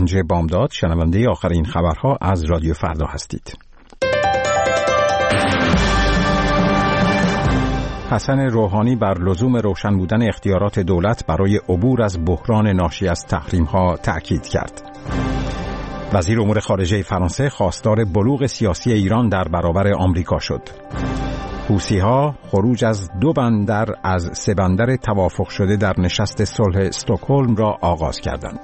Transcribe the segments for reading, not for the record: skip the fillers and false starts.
5 بامداد، شنونده آخرین خبرها از رادیو فردا هستید. حسن روحانی بر لزوم روشن بودن اختیارات دولت برای عبور از بحران ناشی از تحریم‌ها تأکید کرد. وزیر امور خارجه فرانسه خواستار بلوغ سیاسی ایران در برابر آمریکا شد. حوثی‌ها خروج از 2 بندر از 3 بندر توافق شده در نشست صلح استکهلم را آغاز کردند.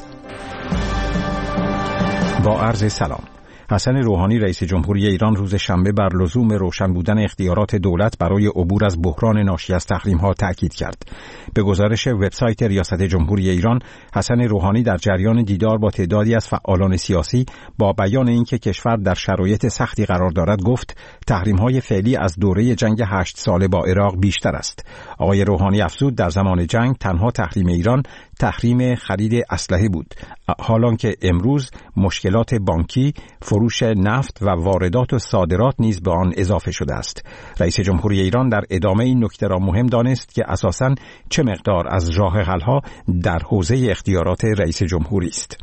با عرض سلام. حسن روحانی رئیس جمهوری ایران روز شنبه بر لزوم روشن بودن اختیارات دولت برای عبور از بحران ناشی از تحریم‌ها تاکید کرد. به گزارش وبسایت ریاست جمهوری ایران، حسن روحانی در جریان دیدار با تعدادی از فعالان سیاسی با بیان اینکه کشور در شرایط سختی قرار دارد گفت تحریم‌های فعلی از دوره جنگ 8 ساله با عراق بیشتر است. آقای روحانی افزود در زمان جنگ تنها تحریم ایران تحریم خرید اسلحه بود، حالانکه امروز مشکلات بانکی، فروش نفت و واردات و صادرات نیز به آن اضافه شده است. رئیس جمهوری ایران در ادامه این نکته را مهم دانست که اساساً چه مقدار از راه حل‌ها در حوزه اختیارات رئیس جمهوری است.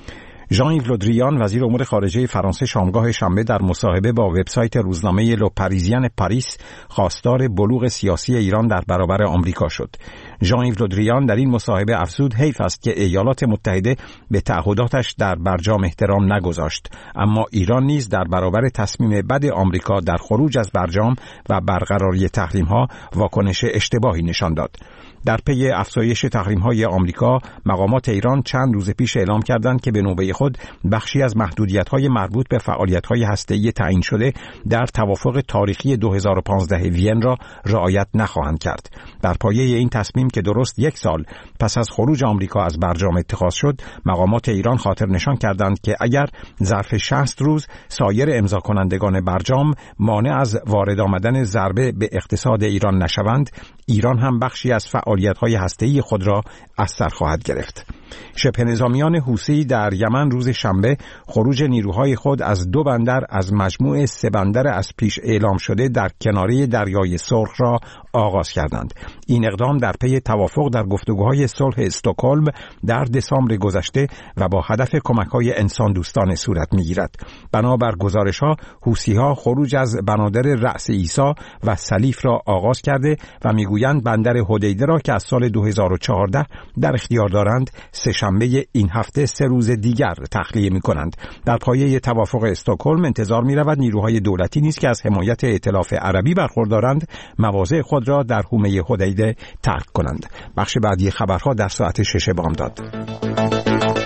ژان ایو لودریان وزیر امور خارجه فرانسه شامگاه شنبه در مصاحبه با وبسایت روزنامه لو پاریزین پاریس خواستار بلوغ سیاسی ایران در برابر آمریکا شد. ژان ایو لودریان در این مصاحبه افزود حیف است که ایالات متحده به تعهداتش در برجام احترام نگذاشت، اما ایران نیز در برابر تصمیم بد آمریکا در خروج از برجام و برقراری تحریم‌ها واکنش اشتباهی نشان داد. در پی افزایش تحریم‌های آمریکا، مقامات ایران چند روز پیش اعلام کردند که به نوبه خود بخشی از محدودیت‌های مربوط به فعالیت‌های هسته‌ای تعیین شده در توافق تاریخی 2015 وین را رعایت نخواهند کرد. در پایه این تصمیم که درست 1 سال پس از خروج آمریکا از برجام اتخاذ شد، مقامات ایران خاطر نشان کردند که اگر ظرف 60 روز سایر امضا کنندگان برجام مانع از وارد آمدن ضربه به اقتصاد ایران نشوند، ایران هم بخشی از فعالیت‌های هسته‌ای خود را از سر خواهد گرفت. شبه نظامیان حوثی در یمن روز شنبه خروج نیروهای خود از 2 بندر از مجموع 3 بندر از پیش اعلام شده در کناره دریای سرخ را آغاز کردند. این اقدام در پی توافق در گفتگوهای صلح استکهلم در دسامبر گذشته و با هدف کمک‌های انسان دوستانه صورت می‌گیرد. بنابر گزارش‌ها، حوثی‌ها خروج از بنادر رأس عیسی و سلیف را آغاز کرده و می‌گویند بندر حدیده را که از سال 2014 در اختیار دارند، سه‌شنبه این هفته 3 روز دیگر تخلیه می‌کنند. در پایه توافق استکهلم انتظار می‌رود نیروهای دولتی نیز که از حمایت ائتلاف عربی برخوردارند، مواضع خود را در حومه حدیده ترک کنند. بخش بعدی خبرها در ساعت 6 بامداد.